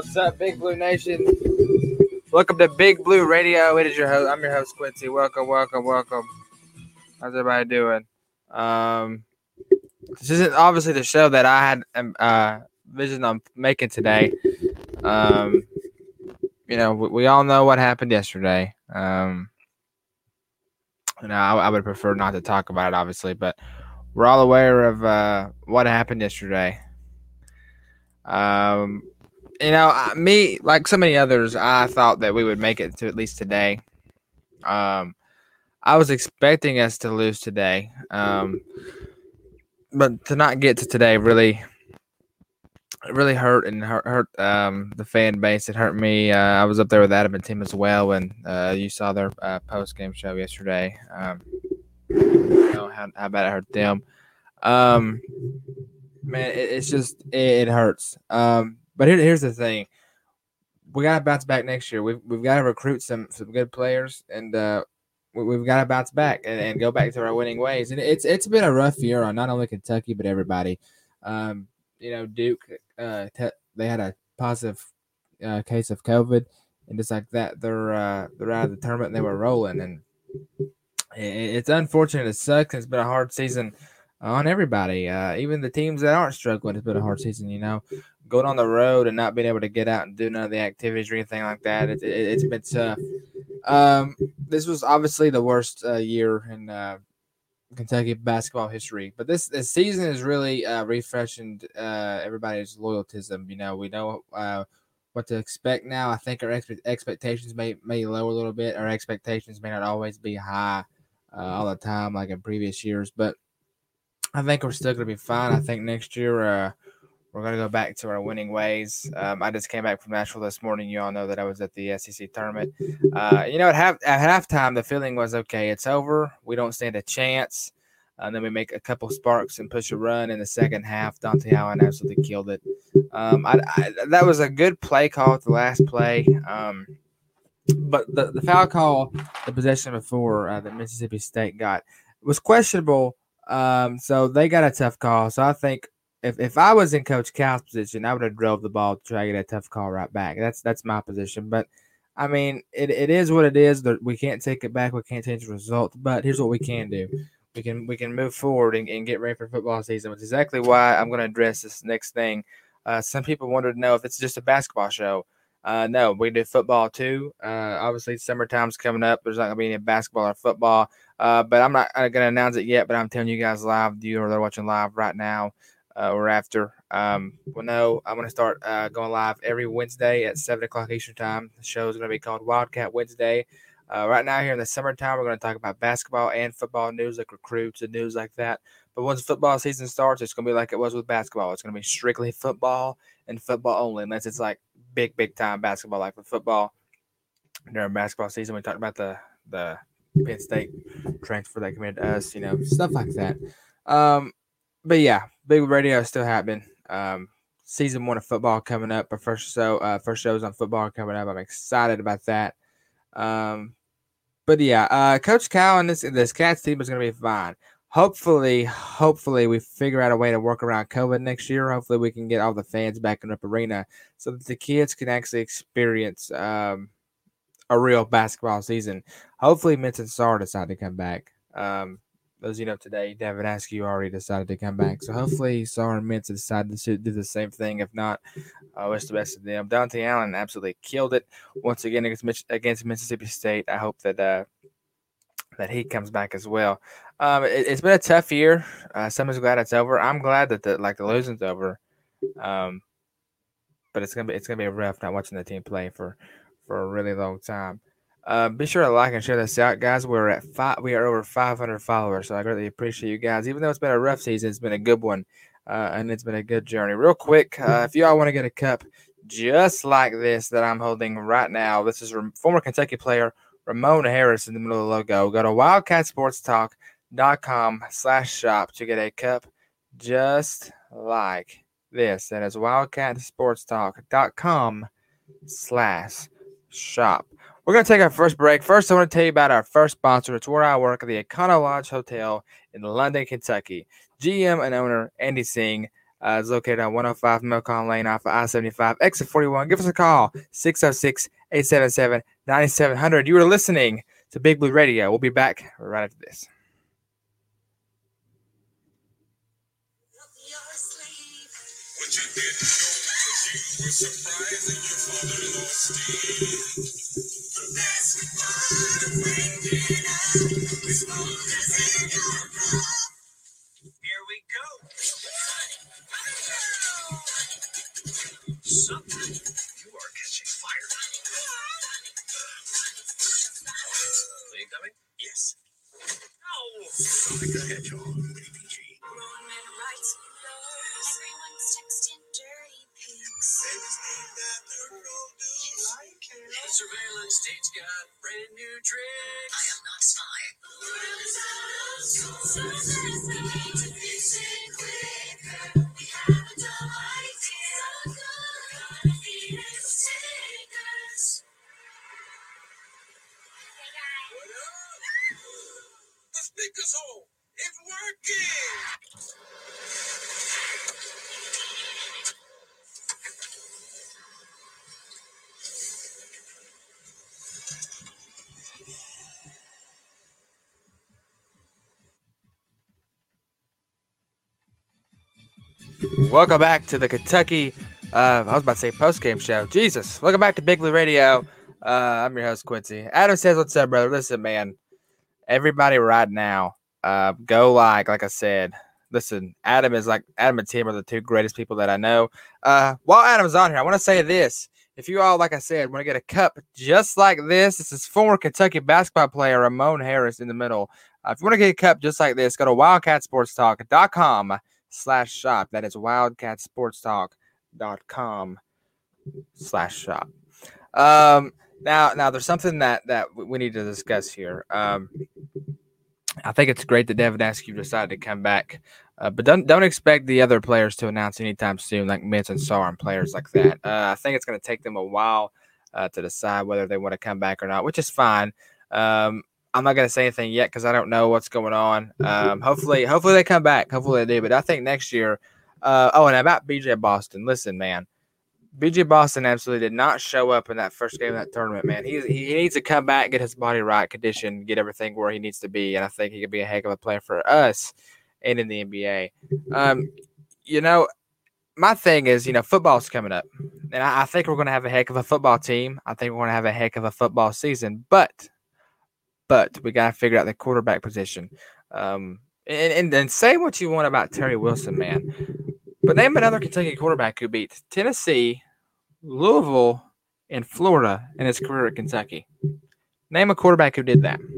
What's up, Big Blue Nation? Welcome to Big Blue Radio. It is your host. I'm your host, Quincy. Welcome. How's everybody doing? This isn't obviously the show that I had vision on making today. We all know what happened yesterday. I would prefer not to talk about it, obviously, but we're all aware of what happened yesterday. Me, like so many others, I thought that we would make it to at least today. I was expecting us to lose today, but to not get to today really hurt the fan base. It hurt me. I was up there with Adam and Tim as well, and you saw their post game show yesterday. You know how bad it hurt them. Man, it hurts. But here's the thing: we got to bounce back next year. We've got to recruit some good players, and we've got to bounce back and go back to our winning ways. And it's been a rough year on not only Kentucky but everybody. Duke, they had a positive case of COVID, and just like that, they're out of the tournament and they were rolling. And it's unfortunate. It sucks. It's been a hard season on everybody. Even the teams that aren't struggling, it's been a hard season. Going on the road and not being able to get out and do none of the activities or anything like that. It's been tough. This was obviously the worst year in Kentucky basketball history, but this season is really refreshing everybody's loyaltism. We know what to expect now. I think our expectations may lower a little bit. Our expectations may not always be high all the time like in previous years, but I think we're still going to be fine. I think next year we're going to go back to our winning ways. I just came back from Nashville this morning. You all know that I was at the SEC tournament. At halftime, the feeling was, okay, it's over. We don't stand a chance. And then we make a couple sparks and push a run in the second half. Dante Allen absolutely killed it. That was a good play call at the last play. But the foul call, the possession before that Mississippi State got, was questionable. So they got a tough call. So I think if I was in Coach Cal's position, I would have drove the ball to try to get a tough call right back. That's my position. But, I mean, it is what it is. We can't take it back. We can't change the result. But here's what we can do. We can move forward and get ready for football season, which is exactly why I'm going to address this next thing. Some people wanted to know if it's just a basketball show. No, we do football too. Obviously, summertime's coming up. There's not going to be any basketball or football. But I'm not going to announce it yet, but I'm telling you guys live. You are watching live right now or after. I'm going to start going live every Wednesday at 7 o'clock Eastern time. The show is going to be called Wildcat Wednesday. Right now here in the summertime, we're going to talk about basketball and football news, like recruits and news like that. But once football season starts, it's going to be like it was with basketball. It's going to be strictly football and football only, unless it's like big time basketball, like with football. During basketball season, we talked about the Penn State transfer that committed to us, stuff like that. But yeah, Big Radio is still happening. Season 1 of football coming up. Our first shows on football coming up. I'm excited about that. But yeah, Coach Cal and this Cats team is going to be fine. Hopefully we figure out a way to work around COVID next year. Hopefully we can get all the fans back in Up Arena so that the kids can actually experience a real basketball season. Hopefully Minton Sarr decided to come back. As you know, today, Devin Askew already decided to come back. So hopefully Sarr and Minton decided to do the same thing. If not, I wish the best of them. Dante Allen absolutely killed it once again against Mississippi State. I hope that he comes back as well. It's been a tough year. Someone's glad it's over. I'm glad that the losing's over. But it's gonna be rough not watching the team play for a really long time. Be sure to like and share this out, guys. We are over 500 followers, so I greatly appreciate you guys. Even though it's been a rough season, it's been a good one, and it's been a good journey. Real quick, if y'all want to get a cup just like this that I'm holding right now, this is former Kentucky player Ramon Harris in the middle of the logo. Go to wildcatsportstalk.com/shop to get a cup just like this. That is wildcatsportstalk.com/shop. We're going to take our first break. First, I want to tell you about our first sponsor. It's where I work at the Econo Lodge Hotel in London, Kentucky. GM and owner Andy Singh It's located on 105 Milcon Lane off of I-75, exit 41. Give us a call, 606-877-9700. You are listening to Big Blue Radio. We'll be back right after this. What you didn't know was you were surprising your father-in-law Steve. The basketball bringing up with boulders in your cup. Here we go. Something you are catching fire. Are you coming? Yes. Oh, Sonic the Hedgehog, APG. Everyone's texting dirty pics. Surveillance state's got brand new tricks. I am not spy. The world is out of sorts. We need to fix it quicker. We have a dumb idea. So good. Gonna feed it stickers. What up? The speaker's home. It's working. Welcome back to the Kentucky, I was about to say post-game show. Jesus. Welcome back to Big Blue Radio. I'm your host, Quincy. Adam says, what's up, brother? Listen, man, everybody right now, go like I said, listen, Adam and Tim are the two greatest people that I know. While Adam's on here, I want to say this. If you all, like I said, want to get a cup just like this is former Kentucky basketball player Ramon Harris in the middle. If you want to get a cup just like this, go to wildcatsportstalk.com/shop. That is wildcatsportstalk.com/shop. Now there's something that we need to discuss here. I think it's great that Devin Askew decided to come back, but don't expect the other players to announce anytime soon, like Mitch and Sarr and players like that. I think it's going to take them a while to decide whether they want to come back or not, which is fine. I'm not going to say anything yet because I don't know what's going on. Hopefully they come back. Hopefully they do. But I think next year. And about BJ Boston. Listen, man. BJ Boston absolutely did not show up in that first game of that tournament, man. He needs to come back, get his body right, condition, get everything where he needs to be, and I think he could be a heck of a player for us and in the NBA. My thing is, football's coming up, and I think we're going to have a heck of a football team. I think we're going to have a heck of a football season, but we got to figure out the quarterback position. And say what you want about Terry Wilson, man. But name another Kentucky quarterback who beat Tennessee, Louisville, and Florida in his career at Kentucky. Name a quarterback who did that.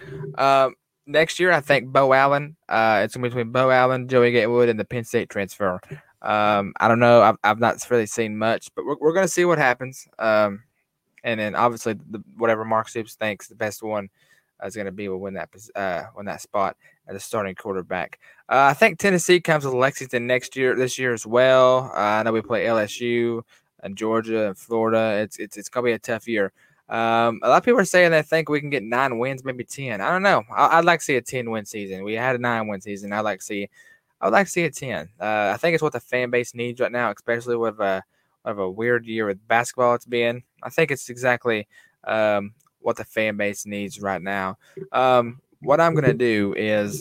Next year, I think Bo Allen. It's going to be between Bo Allen, Joey Gatewood, and the Penn State transfer. I don't know. I've not really seen much, but we're going to see what happens. And then obviously, whatever Mark Stoops thinks the best one is going to be will win that spot as a starting quarterback. I think Tennessee comes with Lexington this year as well. I know we play LSU and Georgia and Florida. It's going to be a tough year. A lot of people are saying they think we can get 9 wins, maybe 10. I don't know. I'd like to see a 10-win season. We had a 9-win season. I would like to see a 10. I think it's what the fan base needs right now, especially with a weird year with basketball it's been. I think it's exactly what the fan base needs right now. What I'm going to do is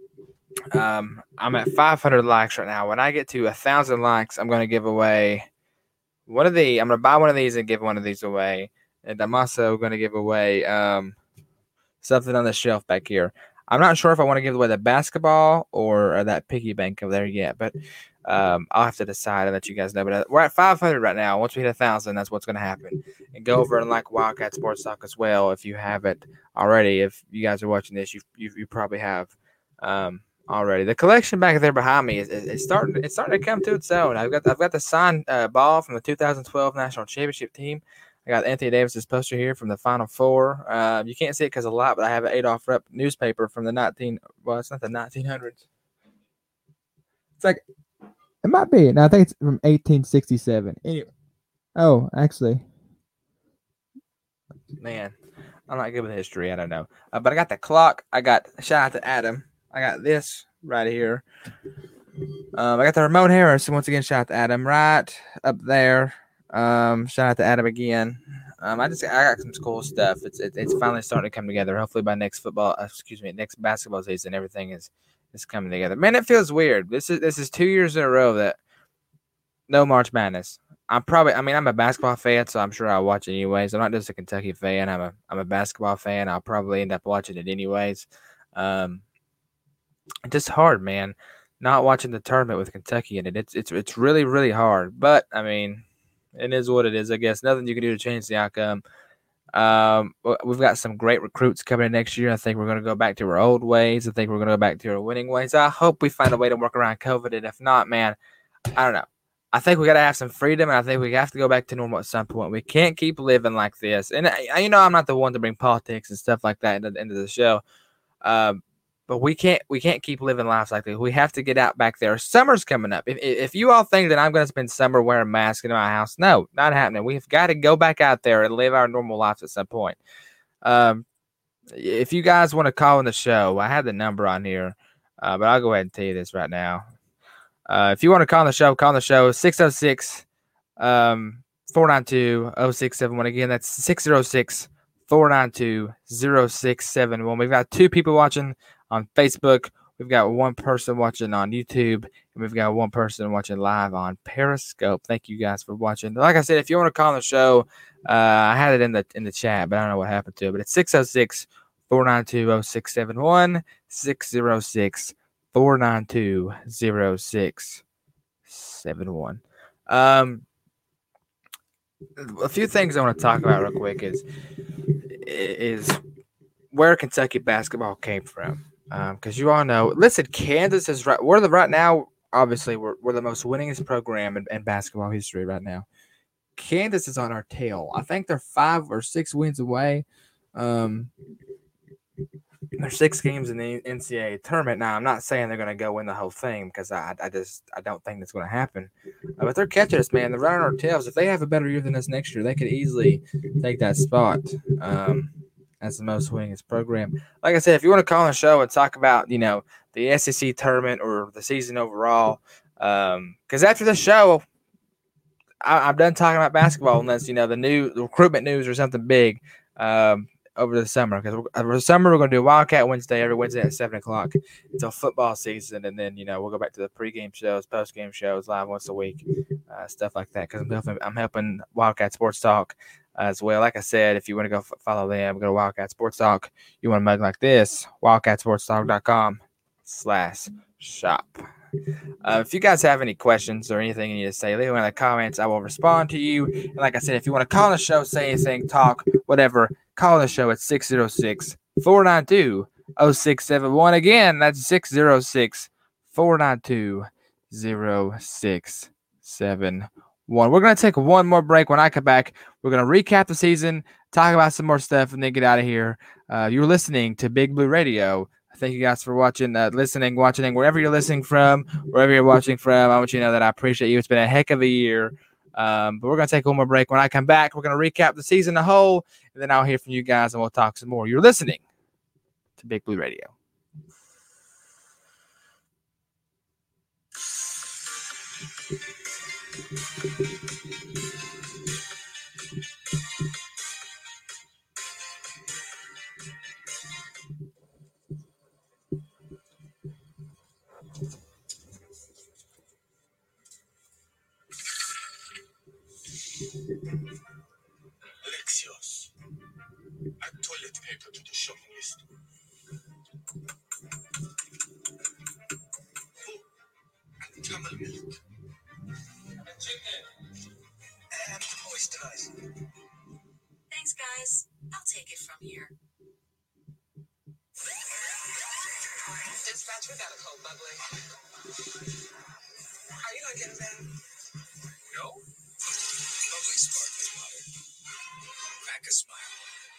I'm at 500 likes right now. When I get to 1,000 likes, I'm going to give away I'm going to buy one of these and give one of these away. And I'm also going to give away something on the shelf back here. I'm not sure if I want to give away the basketball or that piggy bank over there yet, but I'll have to decide and let you guys know. But we're at 500 right now. Once we hit 1,000, that's what's going to happen. And go over and like Wildcat Sports Talk as well if you haven't already. If you guys are watching this, you probably have already. The collection back there behind me is starting to come to its own. I've got the signed ball from the 2012 National Championship team. I got Anthony Davis's poster here from the Final Four. You can't see it because of light, but I have an Adolph Rupp newspaper from it's not the 1900s. It's like, it might be. No, I think it's from 1867. Anyway. Oh, actually. Man, I'm not good with history. I don't know. But I got the clock. Shout out to Adam. I got this right here. I got the Ramon Harris. Once again, shout out to Adam right up there. Shout out to Adam again. I got some cool stuff. It's finally starting to come together. Hopefully by next next basketball season, everything is coming together. Man, it feels weird. This is 2 years in a row that no March Madness. I'm a basketball fan, so I'm sure I'll watch it anyways. I'm not just a Kentucky fan. I'm a basketball fan. I'll probably end up watching it anyways. It's just hard, man. Not watching the tournament with Kentucky in it. It's really, really hard. But I mean, it is what it is, I guess. Nothing you can do to change the outcome. We've got some great recruits coming in next year. I think we're going to go back to our old ways. I think we're going to go back to our winning ways. I hope we find a way to work around COVID. And if not, man, I don't know. I think we got to have some freedom, and I think we have to go back to normal at some point. We can't keep living like this. And I'm not the one to bring politics and stuff like that into the show. But we can't keep living lives like this. We have to get out back there. Summer's coming up. If you all think that I'm going to spend summer wearing masks in my house, no, not happening. We've got to go back out there and live our normal lives at some point. If you guys want to call in the show, I have the number on here, but I'll go ahead and tell you this right now. If you want to call on the show, 606 492 0671. Again, that's 606 492 0671. We've got 2 people watching on Facebook. We've got 1 person watching on YouTube, and we've got 1 person watching live on Periscope. Thank you guys for watching. Like I said, if you want to call on the show, I had it in the chat, but I don't know what happened to it. But it's 606 492 0671, 606 492 0671. A few things I want to talk about real quick is where Kentucky basketball came from. Because you all know, listen, Kansas is right. Right now, obviously, we're the most winningest program in basketball history right now. Kansas is on our tail. I think they're 5 or 6 wins away. There's 6 games in the NCAA tournament. Now, I'm not saying they're going to go win the whole thing because I don't think that's going to happen. But they're catching us, man. They're running our tails. If they have a better year than us next year, they could easily take that spot as the most winningest program. Like I said, if you want to call on the show and talk about, the SEC tournament or the season overall, because after the show, I'm done talking about basketball unless, the recruitment news or something big. Over the summer, because over the summer we're going to do Wildcat Wednesday every Wednesday at 7:00 until football season, and then we'll go back to the pregame shows, postgame shows, live once a week, stuff like that. Because I'm helping Wildcat Sports Talk as well. Like I said, if you want to go follow them, go to Wildcat Sports Talk. You want a mug like this? WildcatSportsTalk.com/shop. If you guys have any questions or anything you need to say, leave them in the comments. I will respond to you. And like I said, if you want to call the show, say anything, talk, whatever, call the show at 606-492-0671. Again, that's 606-492-0671. We're going to take one more break. When I come back, we're going to recap the season, talk about some more stuff, and then get out of here. You're listening to Big Blue Radio. Thank you guys for watching, listening, watching, wherever you're listening from, wherever you're watching from. I want you to know that I appreciate you. It's been a heck of a year. But we're going to take one more break. When I come back, we're going to recap the season as a whole, and then I'll hear from you guys, and we'll talk some more. You're listening to Big Blue Radio. Alexios, add toilet paper to the shopping list. Oh, and camel milk. And chicken. And moisturizer. Thanks, guys. I'll take it from here. Dispatch, we got a cold bubbly. Are you gonna get him in? No? Bubbly sparkling water. Crack a smile.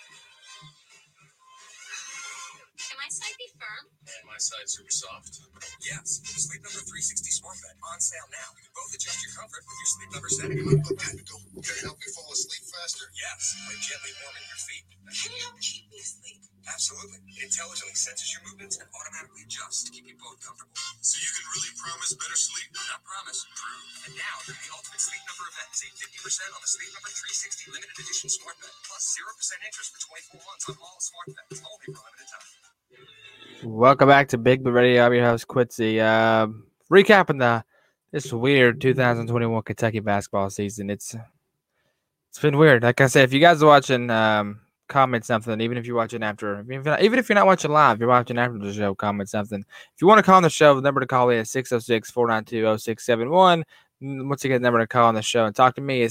Can my side be firm? And my side super soft. Yes, Sleep Number 360 Smart Bed on sale now. You can both adjust your comfort with your Sleep Number setting. Okay, can it help me fall asleep faster? Yes, by gently warming your feet. Can you help keep me asleep? Absolutely. It intelligently senses your movements and automatically adjusts to keep you both comfortable. So you can really promise better sleep? Not promise, prove. And now, during the Ultimate Sleep Number event, save 50% on the Sleep Number 360 limited edition smart bed, plus 0% interest for 24 months on all smart beds, only for a limited time. Welcome back to Big Blue Radio. I'm your host, Quincy. Recapping this weird 2021 Kentucky basketball season. It's been weird. Like I said, if you guys are watching, comment something. Even if you're watching after, even if you're not watching live, you're watching after the show. Comment something. If you want to call on the show, the number to call in is 606-492-0671. Once again, the number to call on the show and talk to me is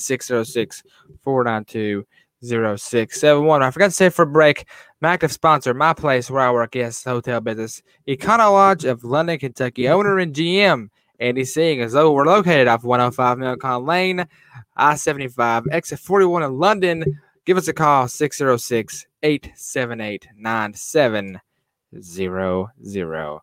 606-492-0671. I forgot to say for a break, my active sponsor, my place where I work, yes, hotel business, Econo Lodge of London, Kentucky, owner and GM Andy Singh, as though we're located off 105 Milcon Lane, I-75, exit 41 in London. Give us a call, 606-878-9700.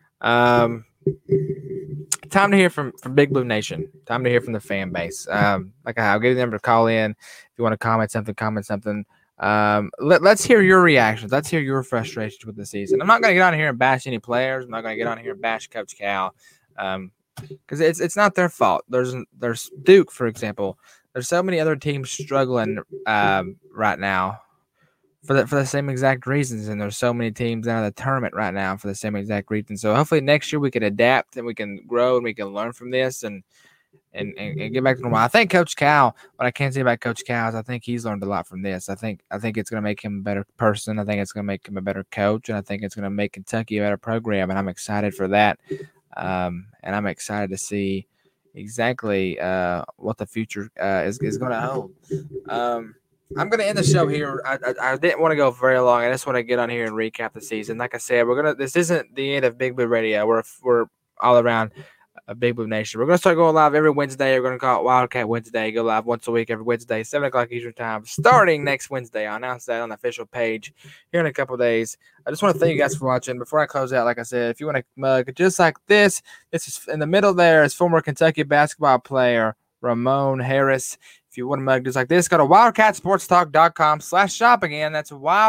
Time to hear from Big Blue Nation. Time to hear from the fan base. I'll give them to call in. If you want to comment something. Let's hear your reactions. Let's hear your frustrations with the season. I'm not going to get on here and bash any players. I'm not going to get on here and bash Coach Cal. Because it's not their fault. There's Duke, for example. There's so many other teams struggling right now for the same exact reasons, and there's so many teams out of the tournament right now for the same exact reasons. So hopefully next year we can adapt and we can grow and we can learn from this and get back to normal. I think Coach Cal, what I can say about Coach Cal is I think he's learned a lot from this. I think it's going to make him a better person. I think it's going to make him a better coach, and I think it's going to make Kentucky a better program, and I'm excited for that. And I'm excited to see exactly what the future is going to hold. I'm going to end the show here. I didn't want to go very long. I just want to get on here and recap the season. Like I said, this isn't the end of Big Blue Radio. We're all around Big Blue Nation. We're going to start going live every Wednesday. We're going to call it Wildcat Wednesday. Go live once a week every Wednesday, 7 o'clock Eastern Time, starting next Wednesday. I'll announce that on the official page here in a couple of days. I just want to thank you guys for watching. Before I close out, like I said, if you want a mug just like this is in the middle there is former Kentucky basketball player Ramon Harris. If you want a mug just like this, go to wildcatsportstalk.com/shop again. That's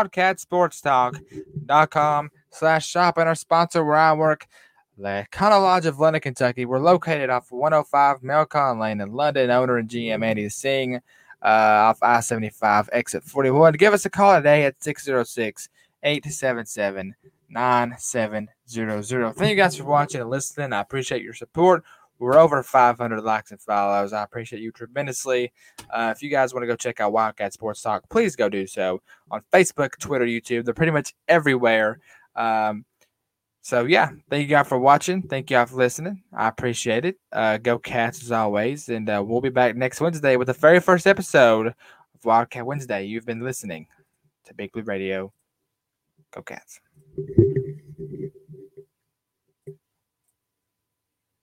wildcatsportstalk.com/shop. And our sponsor where I work, the Econo Lodge of London, Kentucky. We're located off 105 Milcon Lane in London. Owner and GM Andy Singh off I-75, exit 41. Give us a call today at 606-877-9700. Thank you guys for watching and listening. I appreciate your support. We're over 500 likes and follows. I appreciate you tremendously. If you guys want to go check out Wildcat Sports Talk, please go do so on Facebook, Twitter, YouTube. They're pretty much everywhere. So, yeah, thank you guys for watching. Thank you all for listening. I appreciate it. Go Cats as always. And we'll be back next Wednesday with the very first episode of Wildcat Wednesday. You've been listening to Big Blue Radio. Go Cats.